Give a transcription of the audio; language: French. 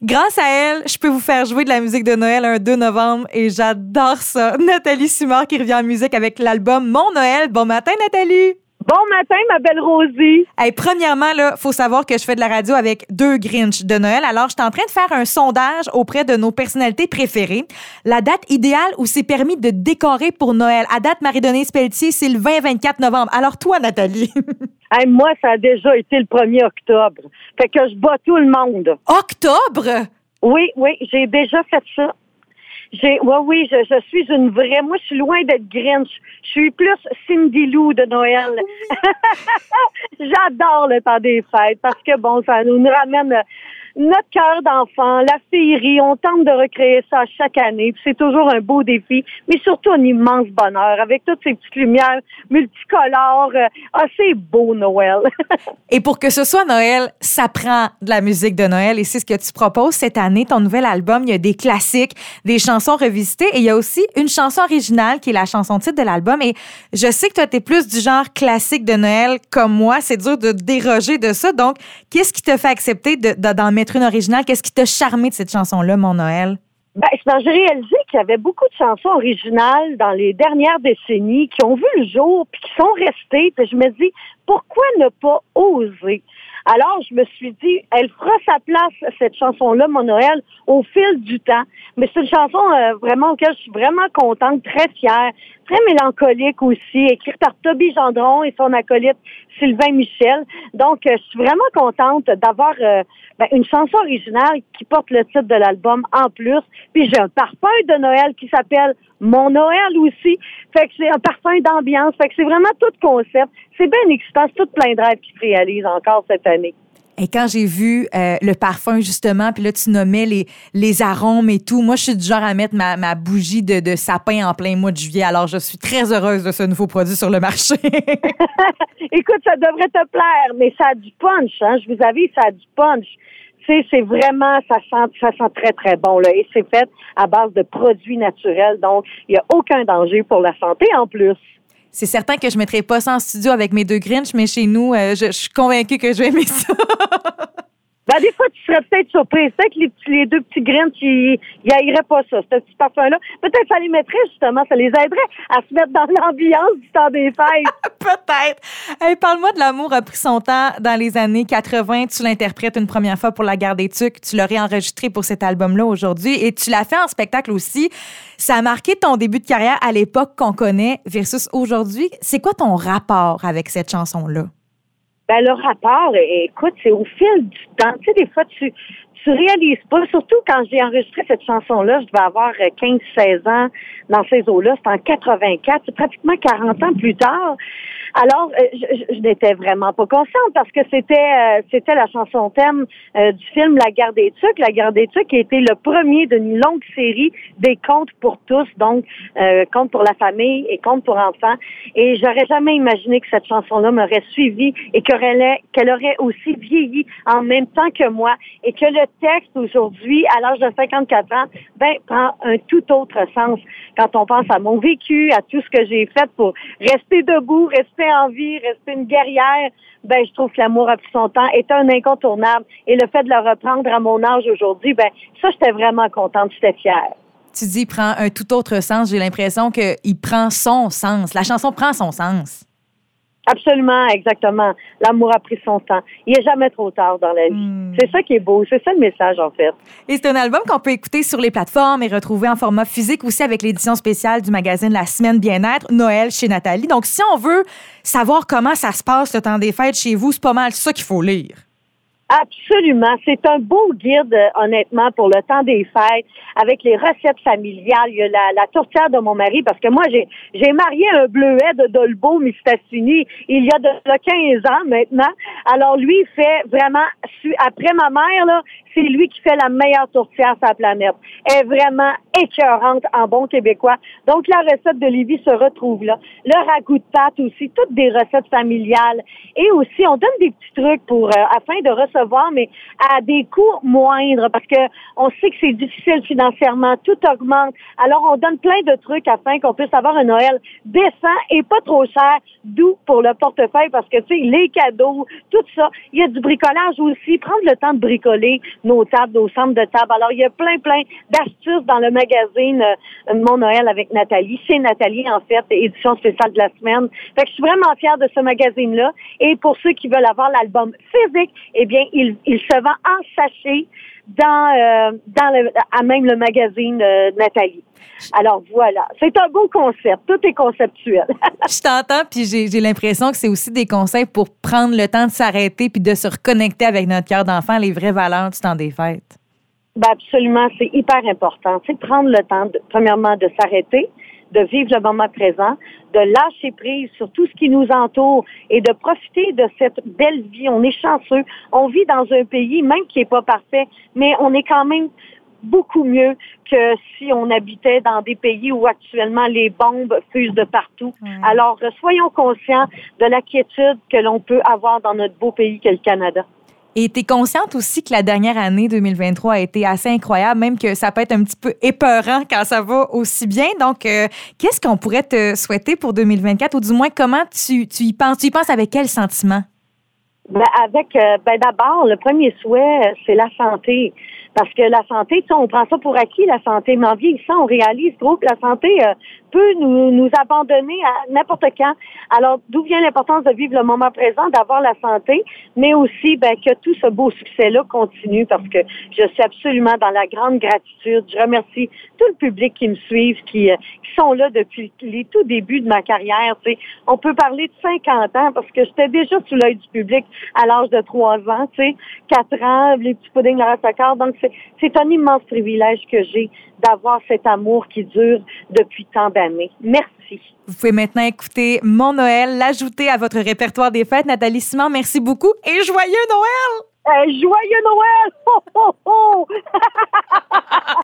Grâce à elle, je peux vous faire jouer de la musique de Noël un 2 novembre et j'adore ça. Nathalie Simard qui revient en musique avec l'album Mon Noël. Bon matin, Nathalie! Bon matin, ma belle Rosie. Hey, premièrement, là, faut savoir que je fais de la radio avec 2 Grinch de Noël. Alors, je suis en train de faire un sondage auprès de nos personnalités préférées. La date idéale où c'est permis de décorer pour Noël. À date, Marie-Denise Pelletier, c'est le 20-24 novembre. Alors, toi, Nathalie? Hey, moi, ça a déjà été le 1er octobre. Fait que je bats tout le monde. Octobre? Oui, j'ai déjà fait ça. Oui, je suis une vraie. Moi, je suis loin d'être Grinch. Je suis plus Cindy Lou de Noël. J'adore le temps des fêtes parce que, bon, ça nous ramène notre cœur d'enfant, la féerie. On tente de recréer ça chaque année. Puis c'est toujours un beau défi, mais surtout un immense bonheur avec toutes ces petites lumières multicolores. C'est beau, Noël. Et pour que ce soit Noël, ça prend de la musique de Noël et c'est ce que tu proposes cette année. Ton nouvel album, il y a des classiques, des chansons revisitées et il y a aussi une chanson originale qui est la chanson titre de l'album. Et je sais que toi, t'es plus du genre classique de Noël comme moi. C'est dur de déroger de ça. Donc, qu'est-ce qui te fait accepter d'en mettre une originale? Qu'est-ce qui t'a charmé de cette chanson-là, Mon Noël? J'ai réalisé qu'il y avait beaucoup de chansons originales dans les dernières décennies qui ont vu le jour puis qui sont restées. Puis je me dis, pourquoi ne pas oser? Alors, je me suis dit, elle fera sa place, cette chanson-là, Mon Noël, au fil du temps. Mais c'est une chanson vraiment auquel je suis vraiment contente, très fière, très mélancolique aussi, écrite par Toby Gendron et son acolyte Sylvain Michel. Donc, je suis vraiment contente d'avoir une chanson originale qui porte le titre de l'album en plus. Puis j'ai un parfum de Noël qui s'appelle Mon Noël aussi. Fait que c'est un parfum d'ambiance. Fait que c'est vraiment tout concept. C'est bien excitant. C'est tout plein de rêves qui se réalisent encore cette année. Et quand j'ai vu le parfum, justement, puis là, tu nommais les arômes et tout, moi, je suis du genre à mettre ma bougie de sapin en plein mois de juillet. Alors, je suis très heureuse de ce nouveau produit sur le marché. Écoute, ça devrait te plaire, mais ça a du punch, hein. Je vous avise, ça a du punch. C'est vraiment, ça sent très, très bon, là. Et c'est fait à base de produits naturels. Donc, il n'y a aucun danger pour la santé en plus. C'est certain que je ne mettrai pas ça en studio avec mes 2 Grinch, mais chez nous, je suis convaincue que je vais aimer ça. Des fois, tu serais peut-être surprise. Peut-être que les 2 petits Grinch, ils haïraient pas ça, ce petit parfum-là. Peut-être ça les mettrait, justement, ça les aiderait à se mettre dans l'ambiance du temps des fêtes. Peut-être. Hey, parle-moi de L'amour a pris son temps dans les années 80. Tu l'interprètes une première fois pour La Gare des Tucs. Tu l'as réenregistré pour cet album-là aujourd'hui et tu l'as fait en spectacle aussi. Ça a marqué ton début de carrière à l'époque qu'on connaît versus aujourd'hui. C'est quoi ton rapport avec cette chanson-là? Le rapport, écoute, c'est au fil du temps. Tu sais, des fois, tu réalises pas, surtout quand j'ai enregistré cette chanson-là, je devais avoir 15-16 ans dans ces eaux-là, c'était en 84, c'est pratiquement 40 ans plus tard. Alors, je n'étais vraiment pas consciente parce que c'était la chanson thème du film La Gare des Tucs. La Gare des Tucs qui a été le premier d'une longue série des contes pour tous, donc contes pour la famille et contes pour enfants. Et j'aurais jamais imaginé que cette chanson-là m'aurait suivie et qu'elle aurait aussi vieilli en même temps que moi et que le texte aujourd'hui, à l'âge de 54 ans, prend un tout autre sens quand on pense à mon vécu, à tout ce que j'ai fait pour rester debout, rester en vie, rester une guerrière. Je trouve que L'amour a pris son temps est un incontournable. Et le fait de le reprendre à mon âge aujourd'hui, ça, j'étais vraiment contente, j'étais fière. Tu dis, il prend un tout autre sens. J'ai l'impression qu'il prend son sens. La chanson prend son sens. Absolument, exactement. L'amour a pris son temps. Il n'est jamais trop tard dans la vie. C'est ça qui est beau. C'est ça le message, en fait. Et c'est un album qu'on peut écouter sur les plateformes et retrouver en format physique aussi avec l'édition spéciale du magazine La Semaine Bien-être, Noël chez Nathalie. Donc, si on veut savoir comment ça se passe le temps des fêtes chez vous, c'est pas mal ça qu'il faut lire. Absolument. C'est un beau guide, honnêtement, pour le temps des fêtes, avec les recettes familiales. Il y a la tourtière de mon mari, parce que moi, j'ai marié un bleuet de Dolbeau, Mistassini, il y a de 15 ans maintenant. Alors, lui, il fait vraiment, après ma mère, là, c'est lui qui fait la meilleure tourtière sur la planète. Elle est vraiment écœurante en bon québécois. Donc, la recette de Lévis se retrouve là. Le ragoût de pâte aussi, toutes des recettes familiales. Et aussi, on donne des petits trucs afin de recevoir recevoir, mais à des coûts moindres, parce que on sait que c'est difficile financièrement, tout augmente. Alors, on donne plein de trucs afin qu'on puisse avoir un Noël décent et pas trop cher, doux pour le portefeuille, parce que, tu sais, les cadeaux, tout ça. Il y a du bricolage aussi, prendre le temps de bricoler nos tables, nos centres de table. Alors, il y a plein d'astuces dans le magazine Mon Noël avec Nathalie. C'est Nathalie, en fait, édition spéciale de la semaine. Fait que je suis vraiment fière de ce magazine-là. Et pour ceux qui veulent avoir l'album physique, eh bien, il se vend en sachet à même le magazine Nathalie. Alors voilà, c'est un beau concept, tout est conceptuel. Je t'entends, puis j'ai l'impression que c'est aussi des conseils pour prendre le temps de s'arrêter puis de se reconnecter avec notre cœur d'enfant, les vraies valeurs du temps des fêtes. Ben absolument, c'est hyper important. C'est prendre le temps, premièrement, de s'arrêter, de vivre le moment présent, de lâcher prise sur tout ce qui nous entoure et de profiter de cette belle vie. On est chanceux. On vit dans un pays, même qui est pas parfait, mais on est quand même beaucoup mieux que si on habitait dans des pays où actuellement les bombes fusent de partout. Alors, soyons conscients de la quiétude que l'on peut avoir dans notre beau pays qu'est le Canada. Et tu es consciente aussi que la dernière année 2023 a été assez incroyable, même que ça peut être un petit peu épeurant quand ça va aussi bien. Donc, qu'est-ce qu'on pourrait te souhaiter pour 2024 ou du moins, comment tu y penses? Tu y penses avec quel sentiment? D'abord, le premier souhait, c'est la santé. Parce que la santé, tu sais, on prend ça pour acquis, la santé. Mais en vieillissant, on réalise trop que la santé peut nous abandonner à n'importe quand. Alors, d'où vient l'importance de vivre le moment présent, d'avoir la santé, mais aussi que tout ce beau succès-là continue, parce que je suis absolument dans la grande gratitude. Je remercie tout le public qui me suit, qui sont là depuis les tout débuts de ma carrière. Tu sais, on peut parler de 50 ans, parce que j'étais déjà sous l'œil du public à l'âge de 3 ans, tu sais, 4 ans, les petits puddings à la donc c'est un immense privilège que j'ai d'avoir cet amour qui dure depuis tant d'années. Merci. Vous pouvez maintenant écouter Mon Noël, l'ajouter à votre répertoire des fêtes. Nathalie Simard, merci beaucoup et joyeux Noël! Joyeux Noël! Ho, ho, ho!